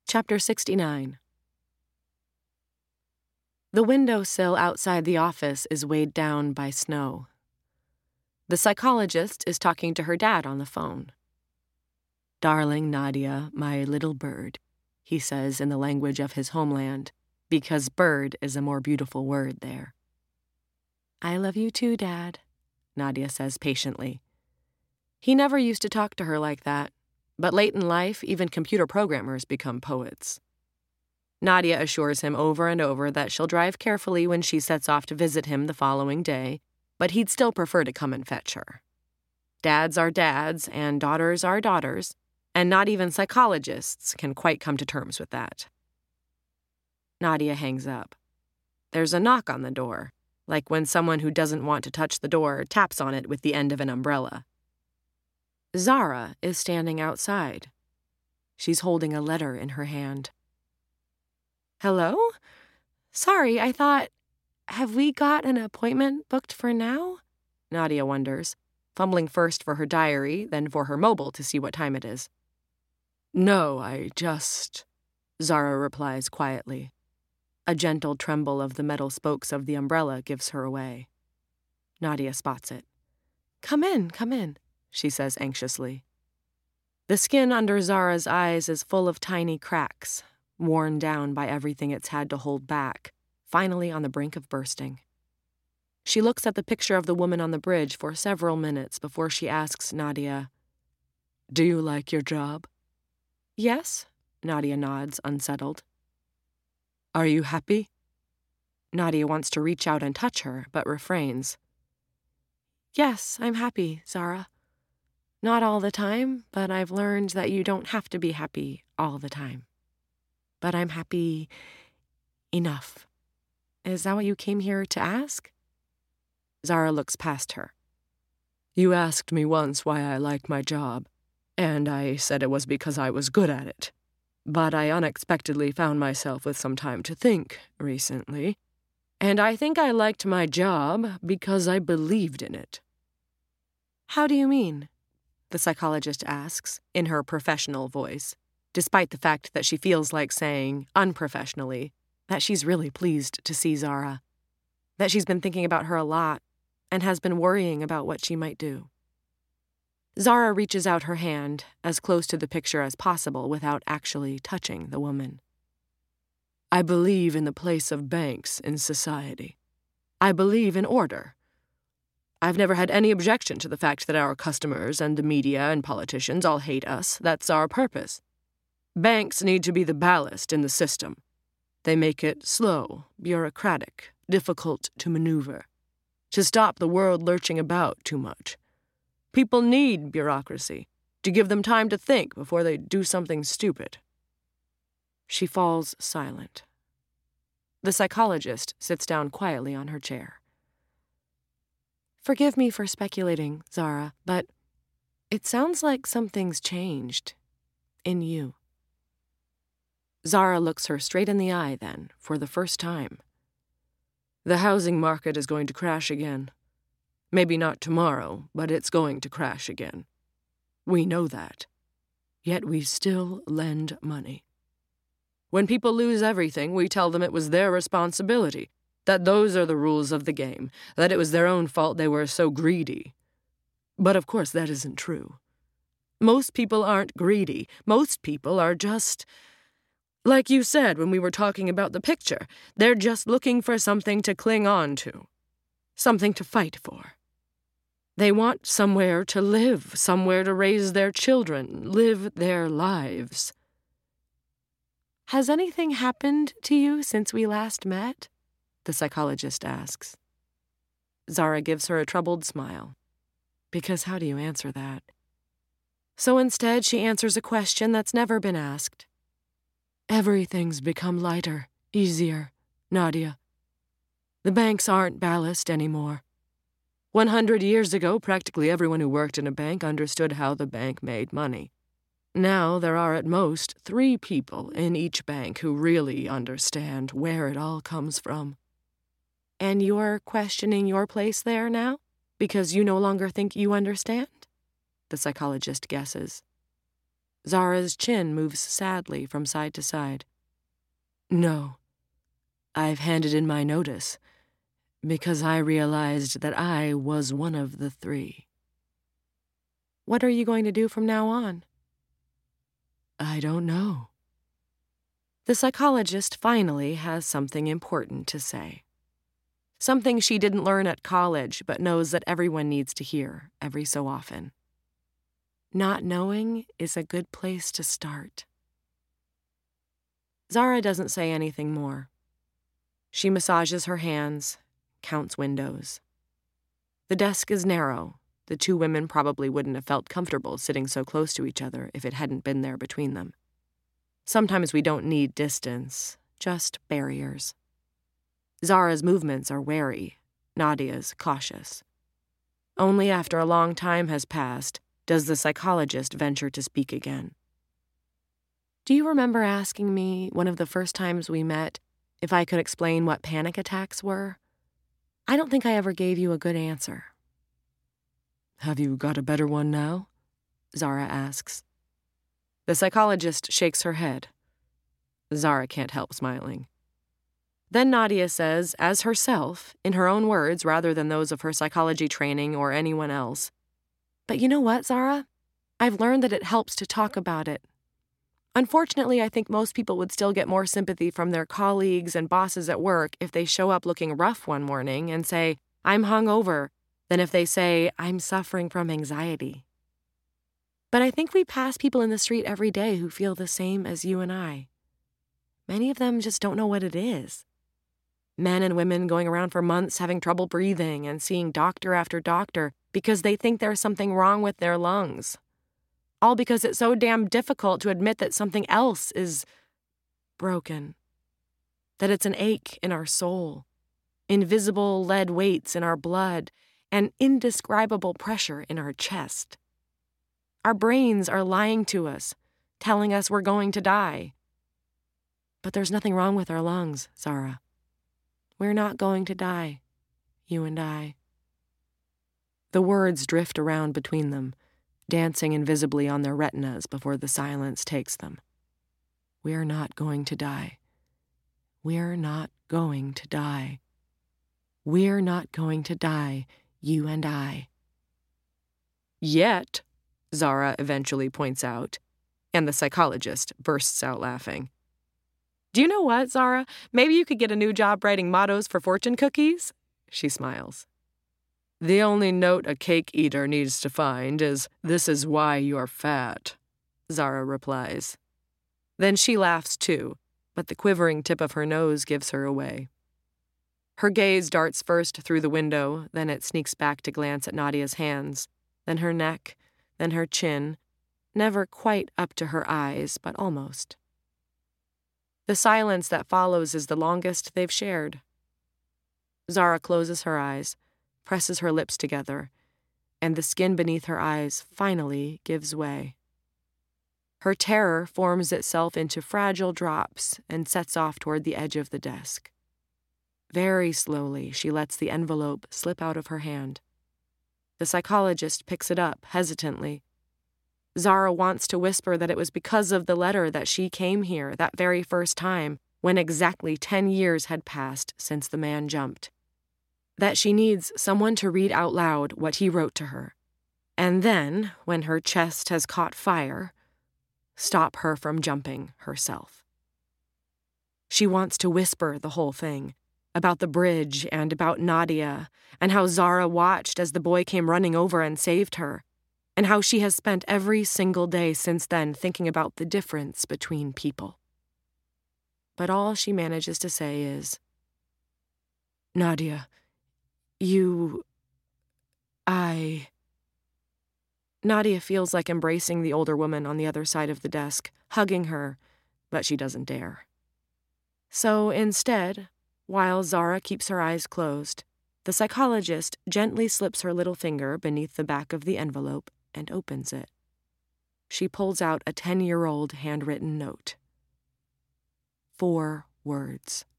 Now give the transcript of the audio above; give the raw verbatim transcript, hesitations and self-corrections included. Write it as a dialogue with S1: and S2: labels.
S1: Chapter sixty-nine. The windowsill outside the office is weighed down by snow. The psychologist is talking to her dad on the phone. "Darling Nadia, my little bird," he says in the language of his homeland, because bird is a more beautiful word there. "I love you too, Dad," Nadia says patiently. He never used to talk to her like that, but late in life, even computer programmers become poets. Nadia assures him over and over that she'll drive carefully when she sets off to visit him the following day, but he'd still prefer to come and fetch her. Dads are dads, and daughters are daughters, and not even psychologists can quite come to terms with that. Nadia hangs up. There's a knock on the door, like when someone who doesn't want to touch the door taps on it with the end of an umbrella. Zara is standing outside. She's holding a letter in her hand. "Hello? Sorry, I thought, have we got an appointment booked for now?" Nadia wonders, fumbling first for her diary, then for her mobile to see what time it is. "No, I just," Zara replies quietly. A gentle tremble of the metal spokes of the umbrella gives her away. Nadia spots it. "Come in, come in," she says anxiously. The skin under Zara's eyes is full of tiny cracks, worn down by everything it's had to hold back, finally on the brink of bursting. She looks at the picture of the woman on the bridge for several minutes before she asks Nadia, "Do you like your job?" "Yes," Nadia nods, unsettled. "Are you happy?" Nadia wants to reach out and touch her, but refrains. "Yes, I'm happy, Zara. Not all the time, but I've learned that you don't have to be happy all the time. But I'm happy enough. Is that what you came here to ask?" Zara looks past her. "You asked me once why I like my job, and I said it was because I was good at it. But I unexpectedly found myself with some time to think recently, and I think I liked my job because I believed in it." "How do you mean?" the psychologist asks, in her professional voice, despite the fact that she feels like saying, unprofessionally, that she's really pleased to see Zara, that she's been thinking about her a lot, and has been worrying about what she might do. Zara reaches out her hand, as close to the picture as possible without actually touching the woman. "I believe in the place of banks in society. I believe in order. I've never had any objection to the fact that our customers and the media and politicians all hate us. That's our purpose. Banks need to be the ballast in the system. They make it slow, bureaucratic, difficult to maneuver, to stop the world lurching about too much. People need bureaucracy, to give them time to think before they do something stupid." She falls silent. The psychologist sits down quietly on her chair. "Forgive me for speculating, Zara, but it sounds like something's changed in you." Zara looks her straight in the eye then, for the first time. "The housing market is going to crash again. Maybe not tomorrow, but it's going to crash again. We know that. Yet we still lend money. When people lose everything, we tell them it was their responsibility, that those are the rules of the game, that it was their own fault they were so greedy. But of course that isn't true. Most people aren't greedy. Most people are just, like you said when we were talking about the picture, they're just looking for something to cling on to, something to fight for. They want somewhere to live, somewhere to raise their children, live their lives." "Has anything happened to you since we last met?" the psychologist asks. Zara gives her a troubled smile, because how do you answer that? So instead, she answers a question that's never been asked. "Everything's become lighter, easier, Nadia. The banks aren't ballast anymore. One hundred years ago, practically everyone who worked in a bank understood how the bank made money. Now there are at most three people in each bank who really understand where it all comes from." "And you're questioning your place there now, because you no longer think you understand?" the psychologist guesses. Zara's chin moves sadly from side to side. No, I've handed in my notice because I realized that I was one of the three. What are you going to do from now on? I don't know. The psychologist finally has something important to say. Something she didn't learn at college, but knows that everyone needs to hear every so often. Not knowing is a good place to start. Zara doesn't say anything more. She massages her hands, counts windows. The desk is narrow. The two women probably wouldn't have felt comfortable sitting so close to each other if it hadn't been there between them. Sometimes we don't need distance, just barriers. Zara's movements are wary, Nadia's cautious. Only after a long time has passed does the psychologist venture to speak again. Do you remember asking me, one of the first times we met, if I could explain what panic attacks were? I don't think I ever gave you a good answer. Have you got a better one now? Zara asks. The psychologist shakes her head. Zara can't help smiling. Then Nadia says, as herself, in her own words rather than those of her psychology training or anyone else, "But you know what, Zara? I've learned that it helps to talk about it. Unfortunately, I think most people would still get more sympathy from their colleagues and bosses at work if they show up looking rough one morning and say, 'I'm hungover,' than if they say, 'I'm suffering from anxiety.' But I think we pass people in the street every day who feel the same as you and I. Many of them just don't know what it is. Men and women going around for months having trouble breathing and seeing doctor after doctor because they think there's something wrong with their lungs. All because it's so damn difficult to admit that something else is broken. That it's an ache in our soul, invisible lead weights in our blood, and indescribable pressure in our chest. Our brains are lying to us, telling us we're going to die. But there's nothing wrong with our lungs, Zara. We're not going to die, you and I." The words drift around between them, dancing invisibly on their retinas before the silence takes them. We're not going to die. We're not going to die. We're not going to die, you and I. Yet, Zara eventually points out, and the psychologist bursts out laughing. "Do you know what, Zara? Maybe you could get a new job writing mottos for fortune cookies?" She smiles. "The only note a cake eater needs to find is, 'This is why you're fat,'" Zara replies. Then she laughs too, but the quivering tip of her nose gives her away. Her gaze darts first through the window, then it sneaks back to glance at Nadia's hands, then her neck, then her chin, never quite up to her eyes, but almost. The silence that follows is the longest they've shared. Zara closes her eyes, presses her lips together, and the skin beneath her eyes finally gives way. Her terror forms itself into fragile drops and sets off toward the edge of the desk. Very slowly, she lets the envelope slip out of her hand. The psychologist picks it up hesitantly. Zara wants to whisper that it was because of the letter that she came here that very first time, when exactly ten years had passed since the man jumped. That she needs someone to read out loud what he wrote to her. And then, when her chest has caught fire, stop her from jumping herself. She wants to whisper the whole thing, about the bridge and about Nadia, and how Zara watched as the boy came running over and saved her, and how she has spent every single day since then thinking about the difference between people. But all she manages to say is, "Nadia, you... I..." Nadia feels like embracing the older woman on the other side of the desk, hugging her, but she doesn't dare. So instead, while Zara keeps her eyes closed, the psychologist gently slips her little finger beneath the back of the envelope and opens it. She pulls out a ten-year-old handwritten note. Four words.